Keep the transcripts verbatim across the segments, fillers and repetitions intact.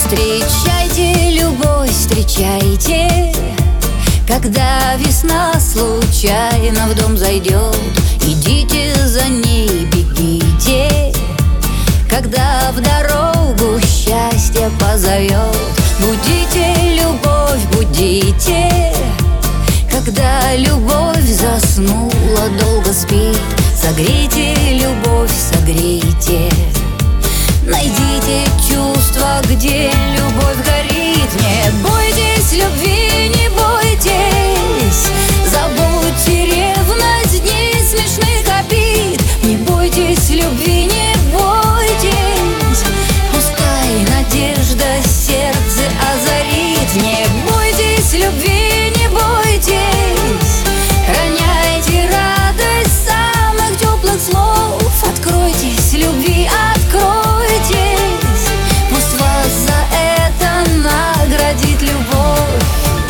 Встречайте любовь, встречайте, когда весна случайно в дом зайдет. Идите за ней, бегите, когда в дорогу счастье позовет. Будите любовь, будите, когда любовь заснула, долго спит. Согрейте любовь, согрейте, найдите чувство, где любовь горит. Не бойтесь любви, не бойтесь, забудьте ревность дней смешных обид. Не бойтесь любви, не бойтесь, пускай надежда сердце озарит. Не бойтесь любви, не бойтесь, храняйте радость самых теплых слов. Откройтесь любви, откройтесь, пусть вас за это наградит любовь.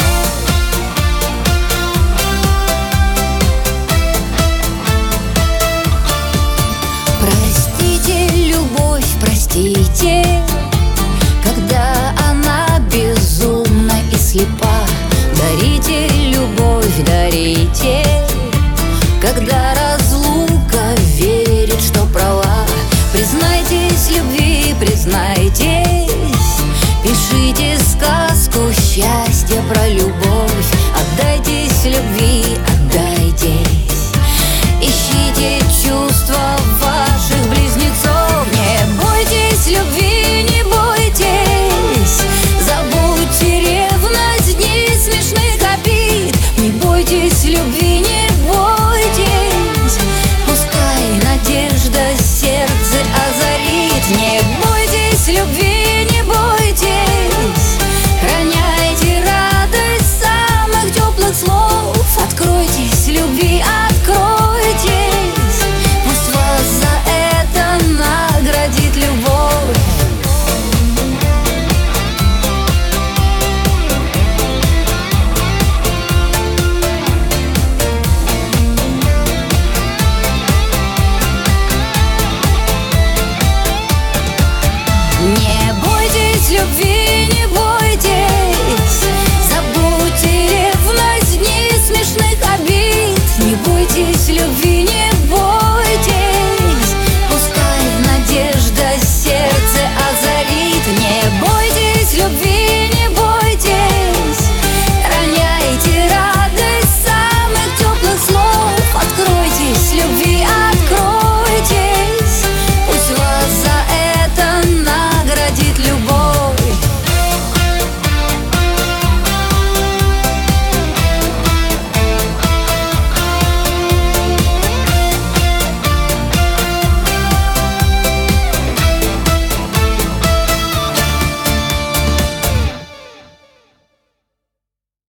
Простите любовь, простите, когда она безумна и слепа. Дарите любовь, дарите, когда разлука верит, что права. Признайтесь любви, признайтесь, пишите сказку счастья про любовь. Отдайтесь любви, отдайтесь, ищите чувства ваших близнецов. Не бойтесь любви, не бойтесь, забудьте ревность дней смешных обид. Не бойтесь любви, не бойтесь, пускай надежда сердце озарит. Не бойтесь любви, не бойтесь, храняйте радость самых теплых слов. Откройтесь любви, откройтесь, пусть вас за это наградит любовь. Не бойтесь любви,